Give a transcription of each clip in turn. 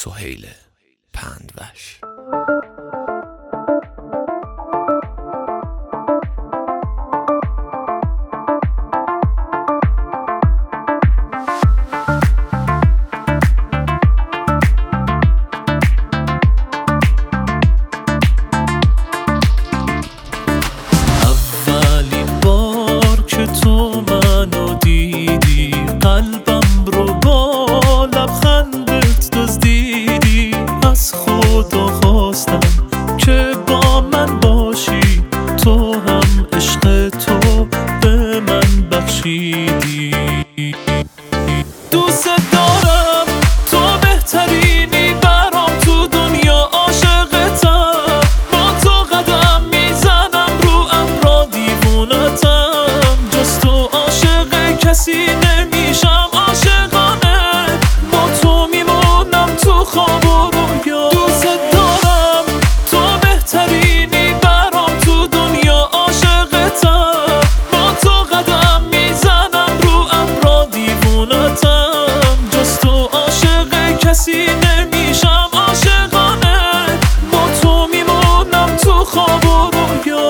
سهیل پندوش. اولین بار که تو منو دیدی قلبم رو با لبخندت دزدیدی. از خدا خواستم که با من باشی، تو هم عشق تو به من بخشیدی. دوست دارم، تو بهترینی برام تو دنیا، عاشقتم، با تو قدم میزنم رو ابرا دیوونتم. جز تو عاشق کسی نمیشم، عاشقانه با تو میمونم تو خواب و رویا. دوست دارم، تو بهترینی برام تو دنیا، عاشقتم، با تو قدم میزنم رو ابرا دیوونتم. جز تو عاشق کسی نمیشم، عاشقانه با تو میمونم تو خواب و رویا.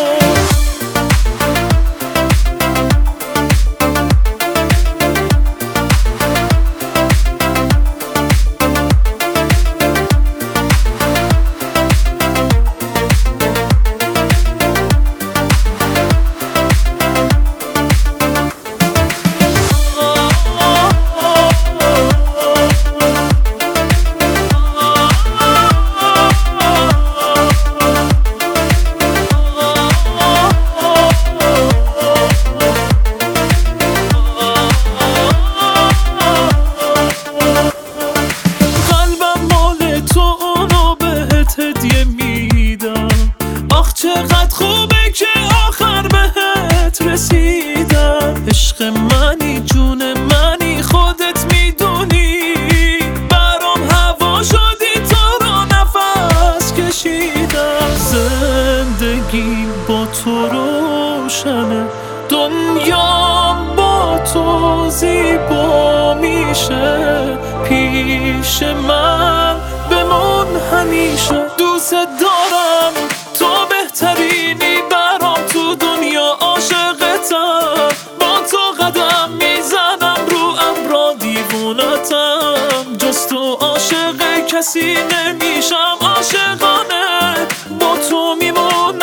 هدیه میدم، آخ چقدر خوبه که آخر بهت رسیدم. عشق منی، جون منی، خودت میدونی، برام هوا شدی، تو رو نفس کشیدم. زندگی با تو روشنه، دنیام با تو زیبا میشه. پیش من بمون همیشه. دوست دارم، تو بهترینی برام تو دنیا، عاشقتم، با تو قدم میزنم رو ابرا دیوونتم. جز تو عاشق کسی نمیشم، عاشقانه با تو میمونم